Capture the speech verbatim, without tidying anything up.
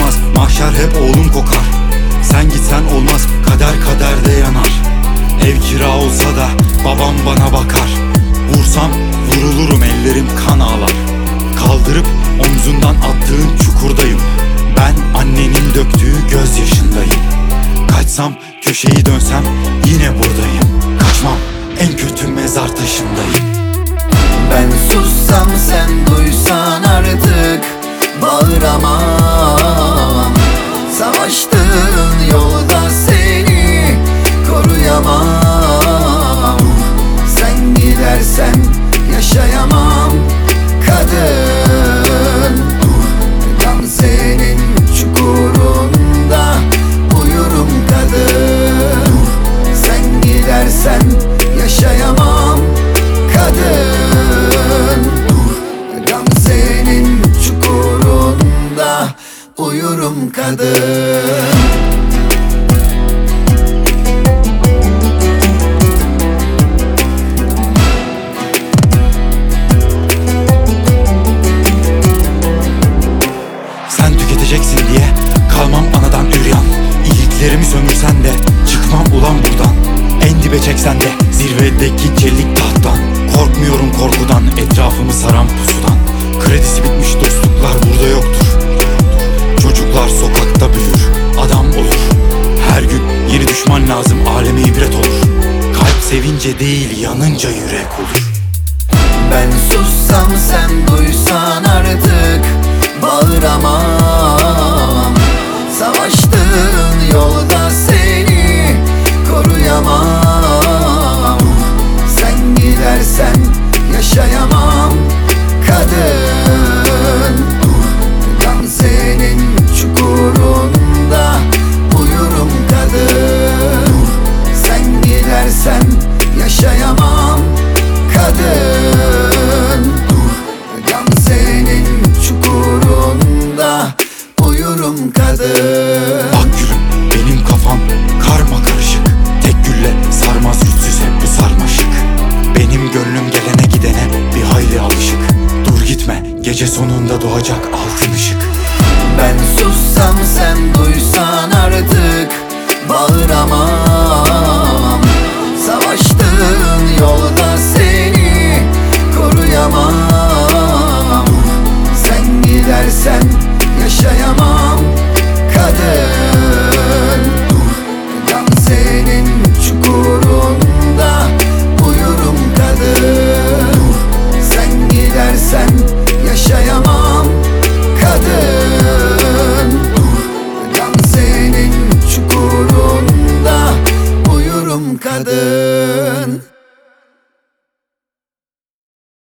olmaz, mahşer hep oğlum kokar. Sen gitsen olmaz, kader kaderde yanar. Ev kira olsa da babam bana bakar. Vursam vurulurum, ellerim kan ağlar. Kaldırıp omzundan attığın çukurdayım. Ben annenin döktüğü gözyaşındayım. Kaçsam, köşeyi dönsem yine buradayım. Kaçmam, en kötü mezar taşındayım. Ben sussam sen duysan artık bağıramam. Savaştığın yolda seni koruyamam. Sen gidersen yaşayamam kadın. Gamze'nin çukurunda uyurum kadın. Sen gidersen yaşayamam kadın. Gamze'nin çukurunda uyurum kadın. Sen tüketeceksin diye kalmam anadan üryan. İyiliklerimi sömürsen de çıkmam ulan buradan. En dibe çeksen de zirvedeki çelik tahttan. Korkmuyorum korkudan, etrafımı saran pusudan. Kredisi bitmiş dostluklar burada yoktur. Çocuklar sokakta büyür, adam olur. Her gün yeni düşman lazım, aleme ibret olur. Kalp sevince değil, yanınca yürek olur. Ben sussam sen duysan artık bağıramam. Savaştığın yolda seni koruyamam. Sen gidersen yaşayamam kadın. Gamze'nin çukurunda uyurum kadın. Sen gidersen yaşayamam kadın. Gamze'nin çukurunda uyurum kadın. Bak gülüm, benim kafam karma karışık. Tek gülle sarmaz yüzsüz hep bu sarmaşık. Benim gönlüm gelene gidene bir hayli alışık. Dur gitme, gece sonunda doğacak altın ışık. Ben sussam sen duysan artık bağıramam. Savaştığın yolda seni koruyamam. Sen gidersen yaşayamam kadın. Gamze'nin çukurunda uyurum kadın. Sen gidersen yaşayamam kadın. Gamze'nin çukurunda uyurum kadın.